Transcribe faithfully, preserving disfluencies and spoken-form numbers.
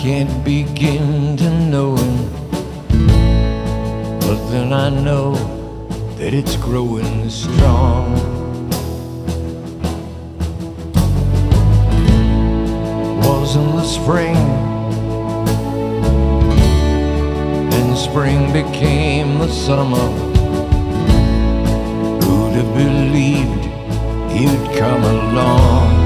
can't begin to know him, but then I know that it's growing strong. Was in the spring, and spring became the summer. Who'd have believed you'd come along?